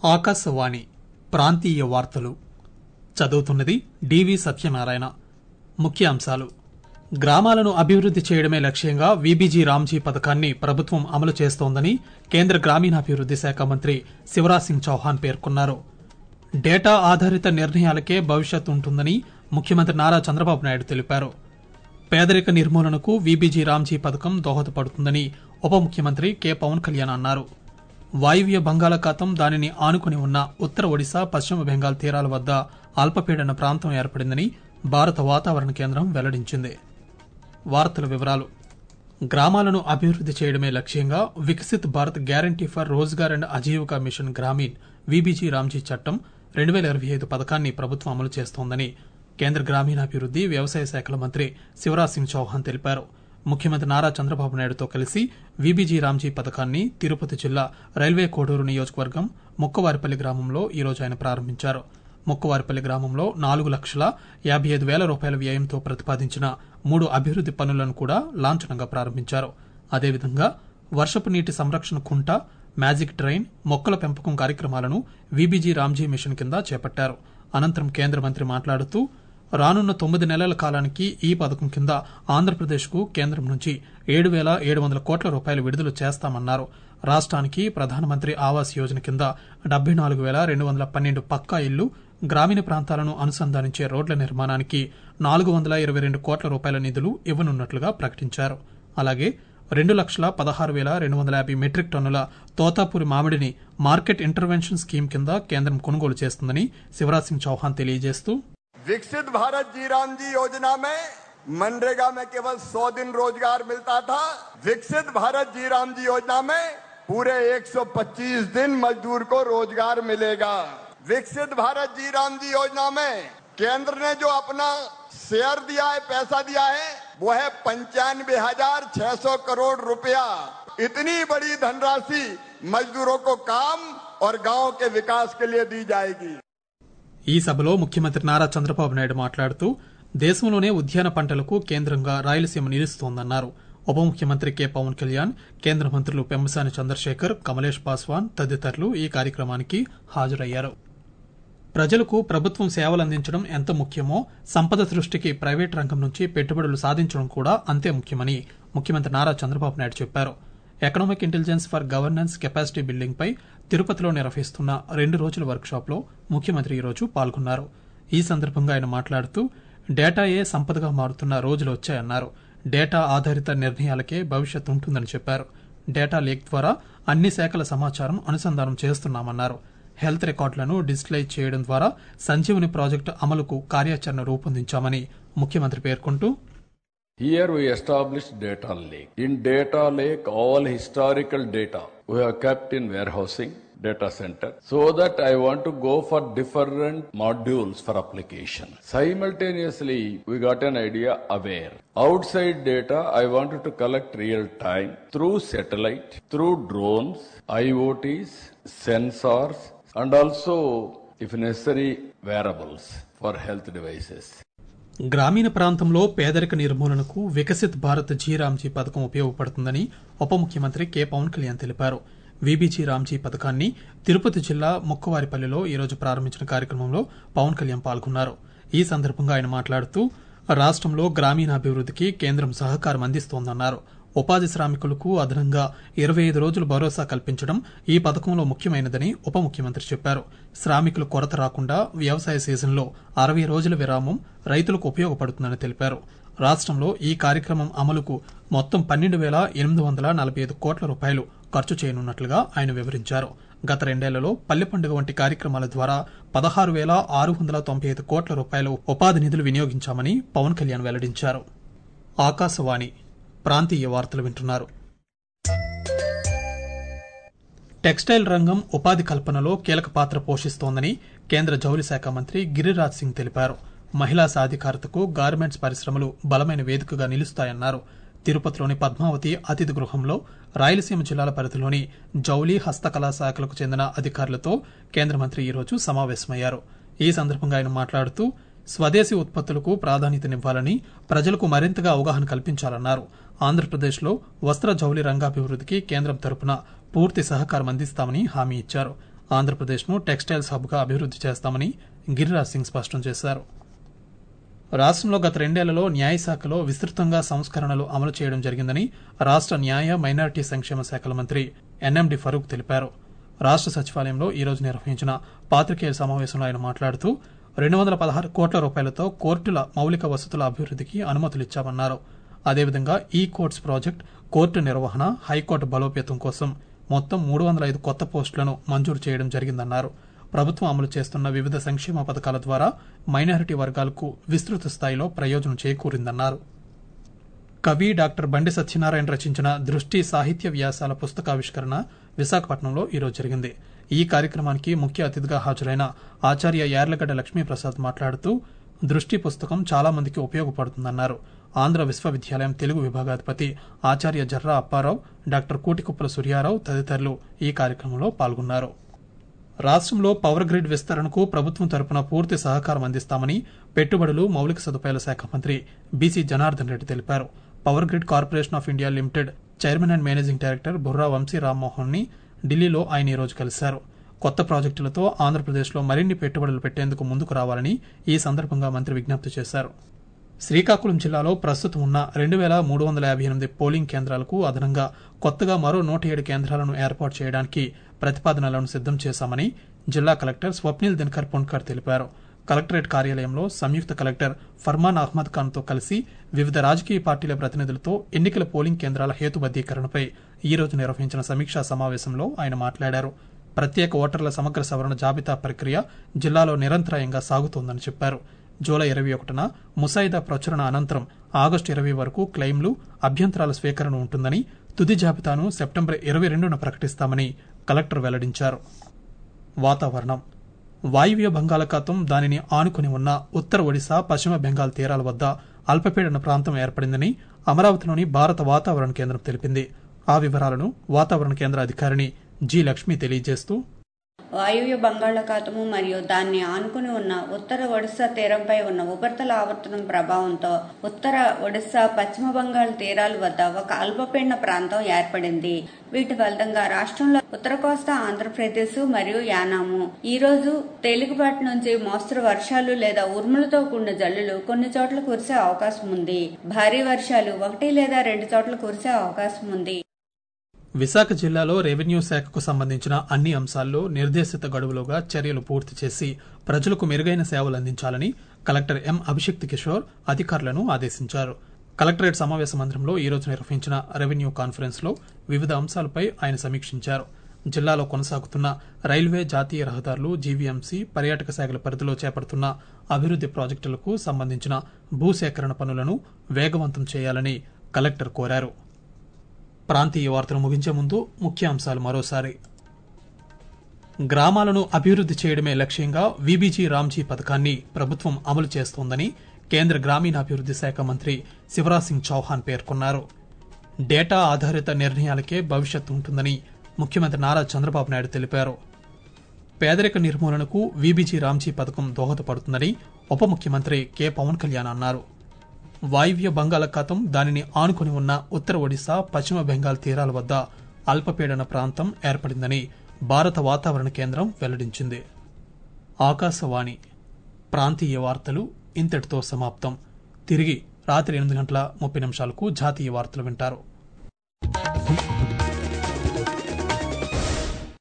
ఆకాశవాణి ప్రాంతీయ వార్తలు చదువుతున్నది డివి సత్యనారాయణ. ముఖ్యాంశాలు: గ్రామాలను అభివృద్ది చేయడమే లక్ష్యంగా వీబీజీ రామ్జీ పథకాన్ని ప్రభుత్వం అమలు చేస్తోందని కేంద్ర గ్రామీణాభివృద్ది శాఖ మంత్రి శివరాజ్ సింగ్ చౌహాన్ పేర్కొన్నారు. డేటా ఆధారిత నిర్ణయాలకే భవిష్యత్ ఉంటుందని ముఖ్యమంత్రి నారా చంద్రబాబు నాయుడు తెలిపారు. పేదరిక నిర్మూలనకు వీబీజీ రామ్జీ పథకం దోహదపడుతుందని ఉప ముఖ్యమంత్రి కె పవన్ కళ్యాణ్ అన్నారు. వాయువ్య బంగాళాఖాతం, దానిని ఆనుకుని ఉన్న ఉత్తర ఒడిశా, పశ్చిమ బెంగాల్ తీరాల వద్ద అల్పపీడన ప్రాంతం ఏర్పడిందని భారత వాతావరణ కేంద్రం వెల్లడించింది. వార్తల వివరాలు: గ్రామాలను అభివృద్ది చేయడమే లక్ష్యంగా Viksit Bharat guarantee for Rozgar and Ajeevika mission Gramin VBG RAM G చట్టం 2025 పథకాన్ని ప్రభుత్వం అమలు చేస్తోందని కేంద్ర గ్రామీణాభివృద్ది, వ్యవసాయ శాఖల మంత్రి శివరాజ్ సింగ్ చౌహాన్ తెలిపారు. ముఖ్యమంత్రి నారా చంద్రబాబు నాయుడుతో కలిసి వీబీజీ రామ్జీ పథకాన్ని తిరుపతి జిల్లా రైల్వే కోడూరు నియోజకవర్గం ముక్కవారిపల్లి గ్రామంలో ఈరోజు ఆయన ప్రారంభించారు. ముక్కవారిపల్లి గ్రామంలో 4,55,000 రూపాయల వ్యయంతో ప్రతిపాదించిన 3 అభివృద్ది పనులను కూడా లాంఛనంగా ప్రారంభించారు. అదేవిధంగా వర్షపు నీటి సంరక్షణ కుంట, మ్యాజిక్ ట్రైన్, మొక్కల పెంపకం కార్యక్రమాలను వీబీజీ రామ్జీ మిషన్ కింద చేపట్టారు. అనంతరం కేంద్ర మంత్రి మాట్లాడుతూ, రానున్న 9 నెలల కాలానికి ఈ పథకం కింద ఆంధ్రప్రదేశ్కు కేంద్రం నుంచి 7,700 కోట్ల రూపాయలు విడుదల చేస్తామన్నారు. రాష్ట్రానికి ప్రధానమంత్రి ఆవాస్ యోజన కింద 74,212 పక్కా ఇళ్లు, గ్రామీణ ప్రాంతాలను అనుసంధానించే రోడ్ల నిర్మాణానికి 422 కోట్ల రూపాయల నిధులు ఇవ్వనున్నట్లుగా ప్రకటించారు. అలాగే 2,16,250 మెట్రిక్ టన్నుల తోతాపూరి మామిడిని మార్కెట్ ఇంటర్వెన్షన్ స్కీమ్ కింద కేంద్రం కొనుగోలు చేస్తుందని శివరాజ్ సింగ్ చౌహాన్ తెలియజేస్తూ, विकसित भारत जी राम जी योजना में मनरेगा में केवल 100 दिन रोजगार मिलता था। विकसित भारत जी राम जी योजना में पूरे 125 दिन मजदूर को रोजगार मिलेगा। विकसित भारत जी राम जी योजना में केंद्र ने जो अपना शेयर दिया है, पैसा दिया है, वो है 95,600 करोड़ रुपया। इतनी बड़ी धनराशि मजदूरों को काम और गांव के विकास के लिए दी जाएगी। ఈ సభలో ముఖ్యమంత్రి నారా చంద్రబాబు నాయుడు మాట్లాడుతూ, దేశంలోనే ఉద్యాన పంటలకు కేంద్రంగా రాయలసీమ నిలుస్తోందన్నారు. ఉప ముఖ్యమంత్రి కె పవన్ కళ్యాణ్, కేంద్ర మంత్రులు పెమ్మసాని చంద్రశేఖర్, కమలేష్ పాస్వాన్ తదితరులు ఈ కార్యక్రమానికి హాజరయ్యారు. ప్రజలకు ప్రభుత్వం సేవలందించడం ఎంత ముఖ్యమో, సంపద సృష్టికి ప్రైవేటు రంగం నుంచి పెట్టుబడులు సాధించడం కూడా అంతే ముఖ్యమని ముఖ్యమంత్రి నారా చంద్రబాబు నాయుడు చెప్పారు. Economic intelligence for governance capacity building పై తిరుపతిలో నిర్వహిస్తున్న 2 రోజుల వర్క్షాప్ లో ముఖ్యమంత్రి ఈరోజు పాల్గొన్నారు. ఈ సందర్భంగా ఆయన మాట్లాడుతూ, డేటాయే సంపదగా మారుతున్న రోజులు వచ్చాయన్నారు. డేటా ఆధారిత నిర్ణయాలకే భవిష్యత్ ఉంటుందని చెప్పారు. డేటా లేక్ ద్వారా అన్ని శాఖల సమాచారం అనుసంధానం చేస్తున్నామన్నారు. హెల్త్ రికార్డులను డిజిటలైజ్ చేయడం ద్వారా సంజీవని ప్రాజెక్టు అమలుకు కార్యాచరణ రూపొందించామని ముఖ్యమంత్రి పేర్కొంటూ, Here we established data lake. In data lake, all historical data we have kept in warehousing data center, so that I want to go for different modules for application. Simultaneously, we got an idea aware. Outside data, I wanted to collect real time through satellite, through drones, IoTs, sensors, and also, if necessary, wearables for health devices. గ్రామీణ ప్రాంతంలో పేదరిక నిర్మూలనకు Viksit Bharat G Ramji పథకం ఉపయోగపడుతుందని ఉప ముఖ్యమంత్రి K Pawan Kalyan తెలిపారు. VBG Ramji పథకాన్ని తిరుపతి జిల్లా ముక్కవారిపల్లిలో ఈరోజు ప్రారంభించిన కార్యక్రమంలో పవన్ కళ్యాణ్ పాల్గొన్నారు. ఈ సందర్భంగా ఆయన మాట్లాడుతూ, రాష్టంలో గ్రామీణాభివృద్దికి కేంద్రం సహకారం అందిస్తోందన్నారు. ఉపాధి శ్రామికులకు అదనంగా 25 రోజులు భరోసా కల్పించడం ఈ పథకంలో ముఖ్యమైనదని ఉప ముఖ్యమంత్రి చెప్పారు. శ్రామికులు కొరత రాకుండా వ్యవసాయ సీజన్లో 60 రోజుల విరామం రైతులకు ఉపయోగపడుతుందని తెలిపారు. రాష్టంలో ఈ కార్యక్రమం అమలుకు మొత్తం 12,845 కోట్ల రూపాయలు ఖర్చు చేయనున్నట్లుగా ఆయన వివరించారు. గత 2 ఏళ్లలో పల్లె పండుగ వంటి కార్యక్రమాల ద్వారా 16,695 కోట్ల రూపాయలు ఉపాధి నిధులు వినియోగించామని పవన్ కళ్యాణ్ వెల్లడించారు. ఆకాశవాణి ప్రాంతీయ వార్తలు వింటున్నారు. టెక్స్టైల్ రంగం ఉపాధి కల్పనలో కీలక పాత్ర పోషిస్తోందని కేంద్ర జౌళి శాఖ మంత్రి గిరిరాజ్ సింగ్ తెలిపారు. మహిళా సాధికారతకు గార్మెంట్స్ పరిశ్రమలు బలమైన వేదికగా నిలుస్తాయన్నారు. తిరుపతిలోని పద్మావతి అతిథి గృహంలో రాయలసీమ జిల్లాల పరిధిలోని జౌళి, హస్తకళా శాఖలకు చెందిన అధికారులతో కేంద్ర మంత్రి ఈరోజు సమావేశమయ్యారు. ఈ సందర్భంగా ఆయన మాట్లాడుతూ, స్వదేశీ ఉత్పత్తులకు ప్రాధాన్యతనివ్వాలని, ప్రజలకు మరింతగా అవగాహన కల్పించాలన్నారు. ఆంధ్రప్రదేశ్లో వస్త్ర జౌళి రంగాభివృద్దికి కేంద్రం తరపున పూర్తి సహకారం అందిస్తామని హామీ ఇచ్చారు. ఆంధ్రప్రదేశ్ను టెక్స్టైల్స్ హబ్గా అభివృద్ది చేస్తామని గిరిరాజ్ సింగ్ స్పష్టం చేశారు. రాష్ట్రంలో గత 2 ఏళ్లలో న్యాయశాఖలో విస్తృతంగా సంస్కరణలు అమలు చేయడం జరిగిందని రాష్ట్ర న్యాయ మైనారిటీ సంక్షేమ శాఖల మంత్రి ఎన్ఎండి ఫరూక్ తెలిపారు. రాష్ట్ర సచివాలయంలో ఈ రోజు నిర్వహించిన పాత్రికేయుల సమావేశంలో ఆయన మాట్లాడుతూ 216 కోట్ల రూపాయలతో కోర్టుల మౌలిక వసతుల అభివృద్దికి అనుమతులిచ్చామన్నారు. అదేవిధంగా ఈ కోర్ట్స్ ప్రాజెక్ట్, కోర్టు నిర్వహణ, హైకోర్టు బలోపేతం కోసం మొత్తం 305 కొత్త పోస్టులను మంజూరు చేయడం జరిగిందన్నారు. ప్రభుత్వం అమలు చేస్తున్న వివిధ సంక్షేమ పథకాల ద్వారా మైనారిటీ వర్గాలకు విస్తృత స్థాయిలో ప్రయోజనం చేకూరిందన్నారు. కవి డాక్టర్ బండి సత్యనారాయణ రచించిన దృష్టి సాహిత్య వ్యాసాల పుస్తకావిష్కరణ విశాఖపట్నంలో ఈరోజు జరిగింది. ఈ కార్యక్రమానికి ముఖ్య అతిథిగా హాజరైన ఆచార్య యార్లగడ్డ లక్ష్మీప్రసాద్ మాట్లాడుతూ దృష్టి పుస్తకం చాలా మందికి ఉపయోగపడుతుందన్నారు. ఆంధ్ర విశ్వవిద్యాలయం తెలుగు విభాగాధిపతి ఆచార్య జర్రా అప్పారావు, డాక్టర్ కూటికుప్పల సూర్యారావు తదితరులు ఈ కార్యక్రమంలో పాల్గొన్నారు. రాష్ట్రంలో పవర్ గ్రిడ్ విస్తరణకు ప్రభుత్వం తరపున పూర్తి సహకారం అందిస్తామని పెట్టుబడులు, మౌలిక సదుపాయాల శాఖ మంత్రి బీసీ జనార్దన్ రెడ్డి తెలిపారు. Power grid corporation of India limited chairman and managing director Burra Vamsi Rammohan ని ఢిల్లీలో ఆయన ఈ రోజు కలిశారు. కొత్త ప్రాజెక్టులతో ఆంధ్రప్రదేశ్లో మరిన్ని పెట్టుబడులు పెట్టేందుకు ముందుకు రావాలని ఈ సందర్భంగా మంత్రి విజ్ఞప్తి చేశారు. శ్రీకాకుళం జిల్లాలో ప్రస్తుతం ఉన్న 2358 పోలింగ్ కేంద్రాలకు అదనంగా కొత్తగా మరో 107 కేంద్రాలను ఏర్పాటు చేయడానికి ప్రతిపాదనలను సిద్దం చేశామని జిల్లా కలెక్టర్ స్వప్నిల్ దినకర్ పుణ్కర్ తెలిపారు. కలెక్టరేట్ కార్యాలయంలో సంయుక్త కలెక్టర్ ఫర్మాన్ అహ్మద్ ఖాన్ తో కలిసి వివిధ రాజకీయ పార్టీల ప్రతినిధులతో ఎన్నికల పోలింగ్ కేంద్రాల హేతుబద్దీకరణపై ఈ రోజు నిర్వహించిన సమీక్షా సమావేశంలో ఆయన మాట్లాడారు. ప్రత్యేక ఓటర్ల సమగ్ర సవరణ జాబితా ప్రక్రియ జిల్లాలో నిరంతరాయంగా సాగుతోందని చెప్పారు. జూలై 21న ముసాయిదా ప్రచురణ అనంతరం ఆగస్టు 20 వరకు క్లెయిమ్లు, అభ్యంతరాల స్వీకరణ ఉంటుందని, తుది జాబితాను సెప్టెంబర్ 22న ప్రకటిస్తామని కలెక్టర్ వెల్లడించారు. వాతావరణం. వాయువ్య బంగాళాఖాతం, దానిని ఆనుకుని ఉన్న ఉత్తర ఒడిశా, పశ్చిమ బెంగాల్ తీరాల వద్ద అల్పపీడన ప్రాంతం ఏర్పడిందని అమరావతిలోని భారత వాతావరణ కేంద్రం తెలిపింది. ఆ వివరాలను వాతావరణ కేంద్ర అధికారిని జి లక్ష్మి తెలియజేస్తూ, వాయువ్య బంగాళాఖాతము మరియు దాన్ని ఆనుకుని ఉన్న ఉత్తర ఒడిశా తీరంపై ఉన్న ఉపరితల ఆవర్తనం ప్రభావంతో ఉత్తర ఒడిశా, పశ్చిమ బంగాల్ తీరాల వద్ద ఒక అల్పపీడన ప్రాంతం ఏర్పడింది. వీటి ఫలితంగా రాష్ట్రంలో ఉత్తర కోస్తా ఆంధ్రప్రదేశ్ మరియు యానాము ఈ రోజు తేలికపాటి నుంచి మోస్తరు వర్షాలు లేదా ఉరుములతో కూడిన జల్లులు కొన్ని చోట్ల కురిసే అవకాశం ఉంది. భారీ వర్షాలు 1 లేదా 2 చోట్ల కురిసే అవకాశం ఉంది. విశాఖ జిల్లాలో రెవెన్యూ శాఖకు సంబంధించిన అన్ని అంశాల్లో నిర్దేశిత గడువులోగా చర్యలు పూర్తి చేసి ప్రజలకు మెరుగైన సేవలు అందించాలని కలెక్టర్ ఎం అభిషిక్త్ కిషోర్ అధికారులను ఆదేశించారు. కలెక్టరేట్ సమావేశ మందిరంలో ఈ రోజు నిర్వహించిన రెవెన్యూ కాన్ఫరెన్స్ లో వివిధ అంశాలపై ఆయన సమీక్షించారు. జిల్లాలో కొనసాగుతున్న రైల్వే, జాతీయ రహదారులు, జీవీఎంసీ, పర్యాటక శాఖల పరిధిలో చేపడుతున్న అభివృద్ది ప్రాజెక్టులకు సంబంధించిన భూసేకరణ పనులను వేగవంతం చేయాలని కలెక్టర్ కోరారు. ప్రాంతీయ వార్తలు ముగించే ముందు ముఖ్యాంశాలు మరోసారి. గ్రామాలను అభివృద్ది చేయడమే లక్ష్యంగా వీబీజీ రామ్జీ పథకాన్ని ప్రభుత్వం అమలు చేస్తోందని కేంద్ర గ్రామీణాభివృద్ది శాఖ మంత్రి శివరాజ్ సింగ్ చౌహాన్ పేర్కొన్నారు. డేటా ఆధారిత నిర్ణయాలకే భవిష్యత్తు ఉంటుందని ముఖ్యమంత్రి నారా చంద్రబాబు నాయుడు తెలిపారు. పేదరిక నిర్మూలనకు వీబీజీ రామ్జీ పథకం దోహదపడుతుందని ఉప ముఖ్యమంత్రి కె పవన్ కళ్యాణ్ అన్నారు. వాయువ్య బంగాళాఖాతం, దానిని ఆనుకుని ఉన్న ఉత్తర ఒడిశా, పశ్చిమ బెంగాల్ తీరాల వద్ద అల్పపీడన ప్రాంతం ఏర్పడిందని భారత వాతావరణ కేంద్రం వెల్లడించింది. ఆకాశవాణి ప్రాంతీయ వార్తలు ఇంతటితో సమాప్తం. తిరిగి రాత్రి 8:30 జాతీయ వార్తలు వింటారు.